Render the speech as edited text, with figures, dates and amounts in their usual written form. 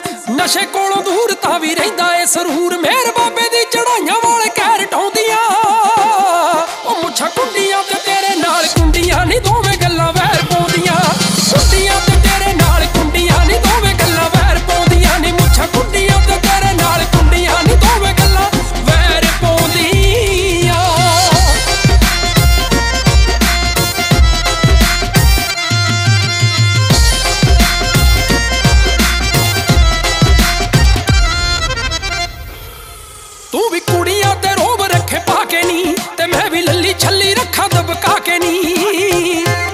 नशे कोलों दूर तां भी रहिंदा ए सरूर। मेहर बाबे दी चढ़ाइयां वाले कहर ढाउंदियां ओ मुछां कुंडियां ते तेरे नाल कुंडियां नी दोवें गल्लां वैर पाउंदियां। कुंडियां ते तेरे नाल कुंडियां नी दोवें गल्लां वैर पाउंदियां नी। मुछां कुंडियां ते तेरे नाल कुंडियां नी दोवें गल्लां वैर पाउंदियां। तू भी कुड़ियां ते रोब रखे पाके नी ते मैं भी लल्ली छल्ली रखा दबका के नी।